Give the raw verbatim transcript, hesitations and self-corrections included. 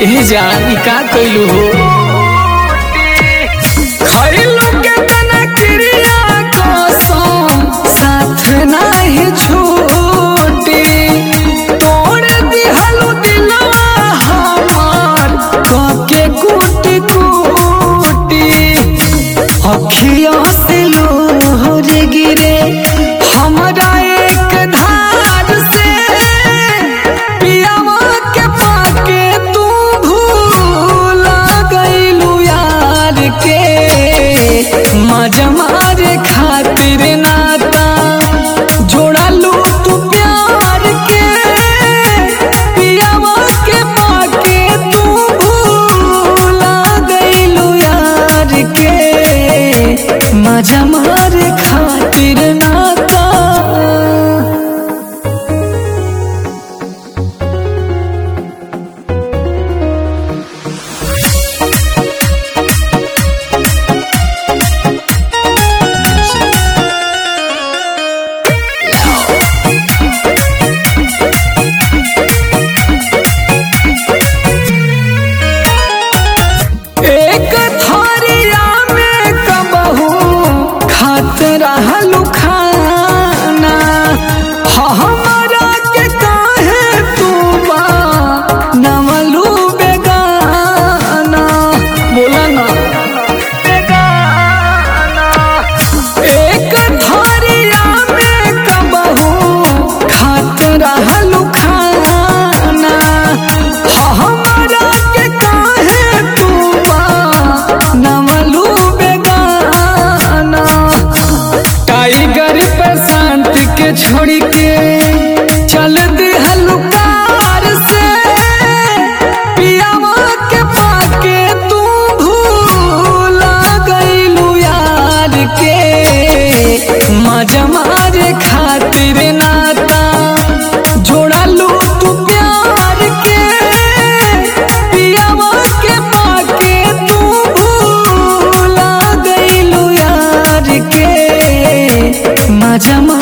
ए जानी का कइलू हो खइलू के तना क्रिया कसम साथ नाही छूटी तोड़ दिहलू दिलवा हमार कके कुटी कुटी अखियों से लोहर गिरे हमरा एक धार से पियावा के पाके तू भूल गइलू यार के मजा मारे खातिर नाता जोड़लू तू प्यार के पियावा के पाके तू भूल गइलू यार के मजा मारे खातिर नाता एक थरिया में कबहू खात रहलू खाना हमरा के काहे तू बा नवलू बेगाना बोला ना बेगाना एक थरिया में कबहू खात रहलू खाना हमरा के काहे तू बा नवलू बेगाना टाइगर प्रशांत के छोड़ के चल दिहलू कार से पियावा के पाके तू भूल गइलू यार के मजा मारे खातिर नाता जोड़लू तू प्यार के पियावा के पाके तू भूल गइलू यार के मजा